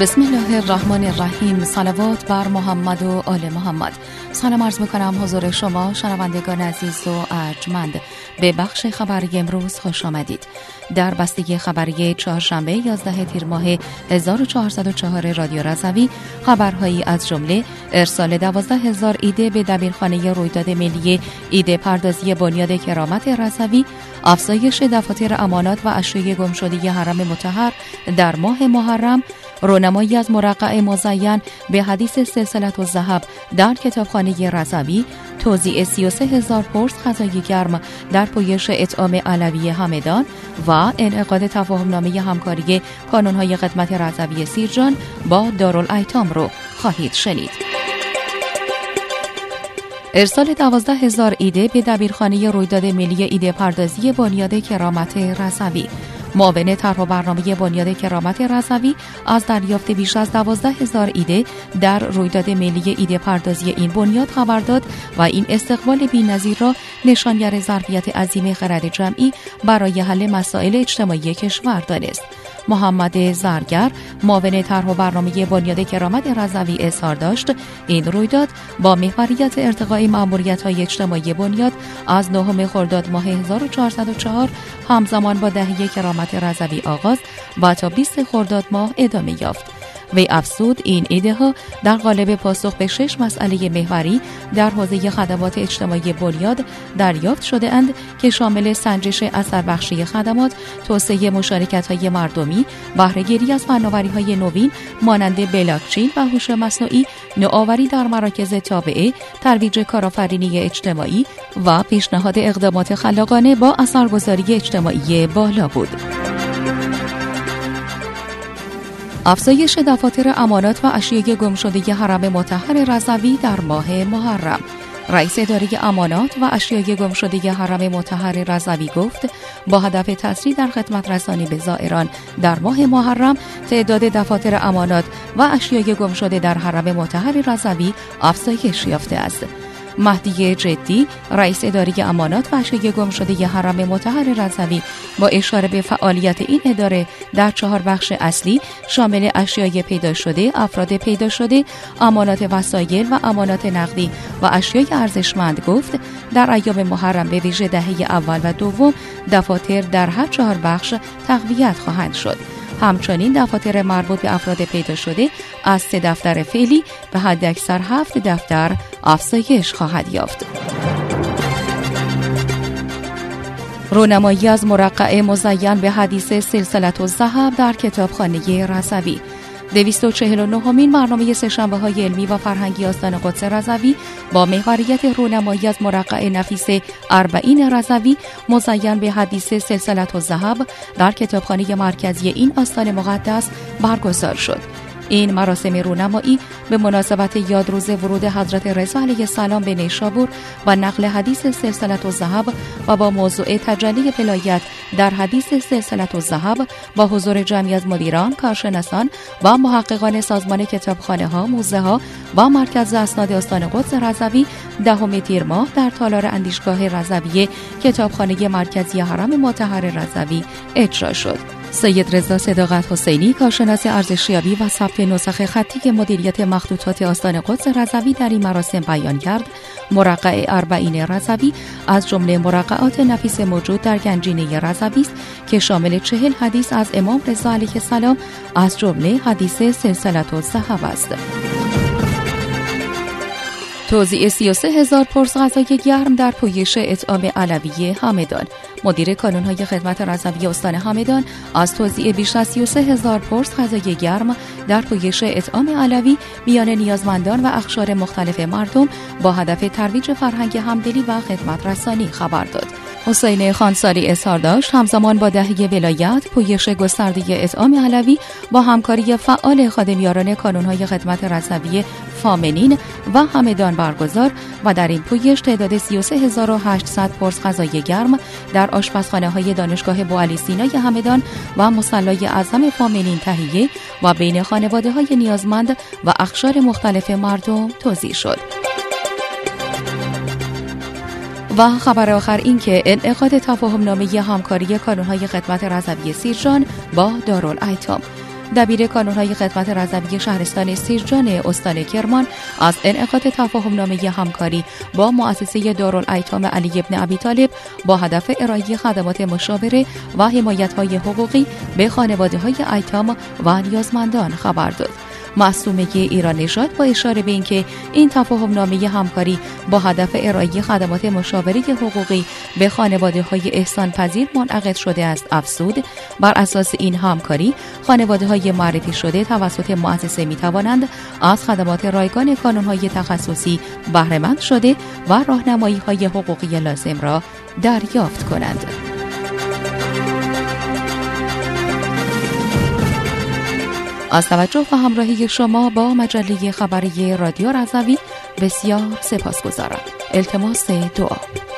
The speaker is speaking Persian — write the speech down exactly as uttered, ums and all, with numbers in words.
بسم الله الرحمن الرحیم. صلوات بر محمد و آل محمد. سلام عرض میکنم حضور شما شنوندگان عزیز و ارجمند. به بخش خبری امروز خوش آمدید. در بستگی خبری چهارشنبه یازده تیر ماه هزار و چهارصد و چهار رادیو رضوی خبرهایی از جمله ارسال دوازده هزار ایده به دبیرخانه رویداد ملی ایده پردازی بنیاد کرامت رضوی، افزایش دفاتر امانات و اشیاء گمشده حرم مطهر در ماه محرم، رونمایی از مرقع مزین به حدیث سلسله الذهب در کتابخانه رضوی، توزیع سی و سه هزار پرس غذای گرم در پویش اطعام علوی همدان و انعقاد تفاهمنامه همکاری کانون‌های خدمت رضوی سیرجان با دارالایتام رو خواهید شنید. ارسال دوازده هزار ایده به دبیرخانه رویداد ملی ایده پردازی بنیاد کرامت رضوی. معاون طرح و برنامه بنیاد کرامت رضوی از دریافت بیش از دوازده هزار ایده در رویداد ملی ایده پردازی این بنیاد خبر داد و این استقبال بی‌نظیر را نشانگر ظرفیت عظیم خرد جمعی برای حل مسائل اجتماعی کشور دانست. محمد زرگر معاون طرح و برنامه بنیاد کرامت رضوی اظهار داشت این رویداد با محوریت ارتقاء مأموریت‌های اجتماعی بنیاد از نهم خرداد ماه هزار و چهارصد و چهار همزمان با دهه کرامت رضوی آغاز و تا بیست خرداد ماه ادامه یافت. وی افزود این ایده ها در قالب پاسخ به شش مسئله محوری در حوزه خدمات اجتماعی بنیاد دریافت شده اند که شامل سنجش اثر بخشی خدمات، توسعه مشارکت های مردمی، بهره‌گیری از فناوری های نوین مانند بلاکچین و هوش مصنوعی، نوآوری در مراکز تابعه، ترویج کارآفرینی اجتماعی و پیشنهاد اقدامات خلاقانه با اثرگذاری اجتماعی بالا بود. افزایش دفاتر امانات و اشیاء گمشده حرم مطهر رضوی در ماه محرم. رئیس اداره امانات و اشیاء گمشده حرم مطهر رضوی گفت با هدف تسریع در خدمت رسانی به زائران در ماه محرم تعداد دفاتر امانات و اشیاء گمشده در حرم مطهر رضوی افزایش یافته است. مهدی جدی رئیس اداره امانات و اشیاء گمشده حرم مطهر رضوی با اشاره به فعالیت این اداره در چهار بخش اصلی شامل اشیاء پیدا شده، افراد پیدا شده، امانات وسایل و امانات نقدی و اشیاء ارزشمند گفت در ایام محرم به ویژه دهه اول و دوم دفاتر در هر چهار بخش تقویت خواهند شد. همچنین دفاتر مربوط به افراد پیدا شده از سه دفتر فعلی به حد اکثر هفت دفتر افزایش خواهد یافت. رونمایی از مرقع مزین به حدیث سلسله الذهب در کتابخانه رضوی. دویست و چهل و نهمین برنامه سه‌شنبه‌های علمی و فرهنگی آستان قدس رضوی با محوریت رونمایی از مرقع نفیس اربعین رضوی مزین به حدیث سلسله الذهب در کتابخانه مرکزی این آستان مقدس برگزار شد. این مراسم رونمایی به مناسبت یادروز ورود حضرت رضا علیه السلام به نیشابور و نقل حدیث سلسله الذهب و با موضوع تجلی ولایت در حدیث سلسله الذهب با حضور جمعی از مدیران، کارشناسان و محققان سازمان کتابخانه ها، موزه ها و مرکز اسناد آستان قدس رضوی دهم تیر ماه در تالار اندیشگاه رضوی کتابخانه مرکزی حرم مطهر رضوی اجرا شد. سید رضا صداقت حسینی کارشناس ارزشیابی و ثبت نسخ خطی مدیریت مخطوطات آستان قدس رضوی در این مراسم بیان کرد مرقع اربعین رضوی از جمله مرقعات نفیس موجود در گنجینه رضوی است که شامل چهل حدیث از امام رضا علیه السلام از جمله حدیث سلسله الذهب است. توزیع سی و سه هزار پرس غذای گرم در پویش اطعام علوی همدان. مدیر کانون‌های خدمت رضوی استان همدان از توزیع بیش از سی و سه هزار پرس غذای گرم در پویش اطعام علوی میان نیازمندان و اقشار مختلف مردم با هدف ترویج فرهنگ همدلی و خدمت رسانی خبر داد. حسین خانساری اظهار داشت همزمان با دهه ولایت پویش گسترده اطعام علوی با همکاری فعال خادمیاران کانون‌های خدمت رضوی فامنین و همدان برگزار و در این پویش تعداد سی و سه هزار و هشتصد پرس غذای گرم در آشپزخانه‌های دانشگاه بوعلی سینای همدان و مصلی اعظم فامنین تهیه و بین خانواده‌های نیازمند و اقشار مختلف مردم توزیع شد. و خبر آخر این که انعقاد تفاهمنامه همکاری کانون‌های خدمت رضوی سیرجان با دارالایتام. دبیر کانون‌های خدمت رضوی شهرستان سیرجان استان کرمان از انعقاد تفاهم‌نامه همکاری با مؤسسه دارالایتام علی بن ابی طالب با هدف ارائه خدمات مشاوره و حمایت‌های حقوقی به خانواده‌های ایتام و نیازمندان خبر داد. معصومه ایران نژاد با اشاره به اینکه این تفاهم‌نامه همکاری با هدف ارائه خدمات مشاوره حقوقی به خانواده‌های احسان پذیر منعقد شده است افزود بر اساس این همکاری خانواده‌های معرفی شده توسط مؤسسه می‌توانند از خدمات رایگان کانون‌های تخصصی بهره‌مند شده و راهنمایی‌های حقوقی لازم را دریافت کنند. از توجه و همراهی شما با مجله خبری رادیو رضوی بسیار سپاسگزارم. التماس دعا.